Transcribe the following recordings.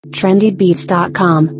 trendybeats.com.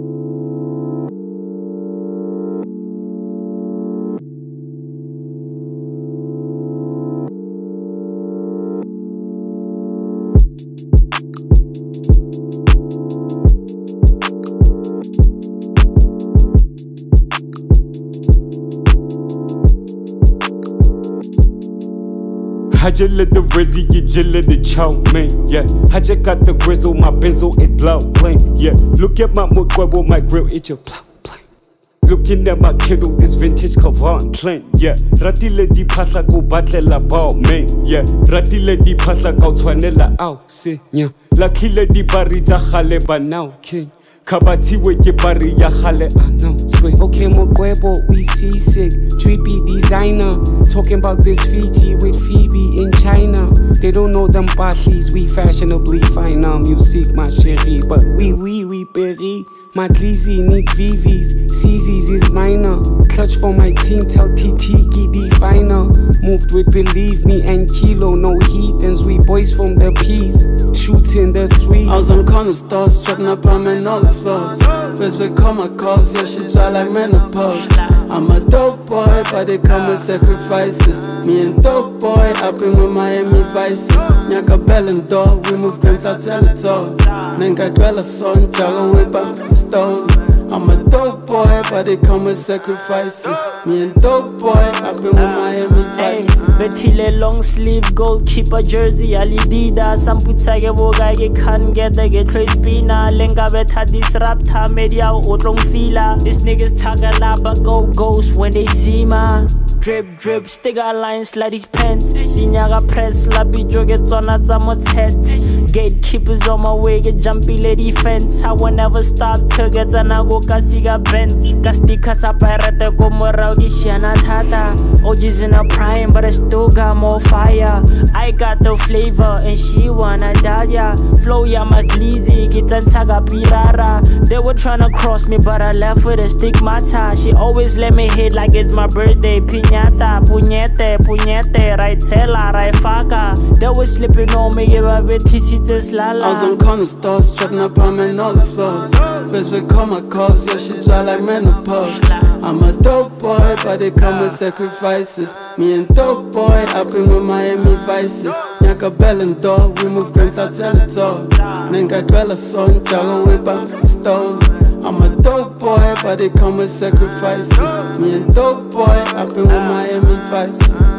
I just let the Rizzy, you just let the chow, man, yeah. I just got the grizzle, my benzo, it blow, plain, yeah. Look at my mood, my grill, it just blow, plain. Looking at my kiddo, this vintage Kavan, plain, yeah. Rati le di pasa go battle la ball, man, yeah. Rati le di pasa go twanela out, see, yeah. Lucky le di barita khale ba now, king. Kabati weke bari ya khale announce. Okay, Mokwebo, we seasick. Trippy designer. Talking about this Fiji with Phoebe in China. They don't know them Bartleys, we fashionably fine now. Music, my chérie, but we berry. My glizzy need VVs. CZ's is minor. Clutch for my team, tell Titiki definer. Moved with Believe Me and Kilo, no heathens. We boys from the P's. Shooting the three. I was on corner stores, strapping up on men all the floors. First we call my calls, yeah, she dry like menopause. I'm a dope boy, but they come with sacrifices. Me and dope boy, I've been with Miami Vices. Nyaka Bellin door, we move games, I tell it all. Nenga dwell a son, jago whip up stone. I'm a dope boy, but they come with sacrifices. Me and dope boy, I've been with Miami Vices. Betile long sleeve goalkeeper jersey, Alidida, Samputage Boga, you can't get the get Crispina, Lenga Beta disrupta, media Otlong Fila. These niggas Tagalaba go ghost when they see ma. Drip, drip, sticker lines, slutty's pants. Linyaga press, labi joggets on a Zamot's head. Gatekeepers on my way, get jumpy lady fence. I will never stop till get an agoka siga bent. Castica saparate como raugi shiana tata. OG's in a prime, but I still got more fire. I got the flavor, and she wanna die. Flow ya my glizzy, get taga pirara. They were tryna cross me, but I left with a stigmata. She always let me hit like it's my birthday. Piñata, puñete, puñete, right tela, right faka. They was slipping on me, give a bit just lala. I was on corner stores, strapping up on men all the floors. First we call my calls, yeah, she dry like menopause. I'm a dope boy, but they come with sacrifices. Me and dope boy, I've been with Miami Vices. Nyaka Bellin door, we move games, I tell it all. Nenga dwell a son, jago whip up stone. I'm a dope boy, but they come with sacrifices. Me and dope boy, I've been with Miami Vices.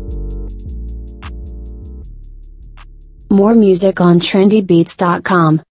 More music on trendybeats.com.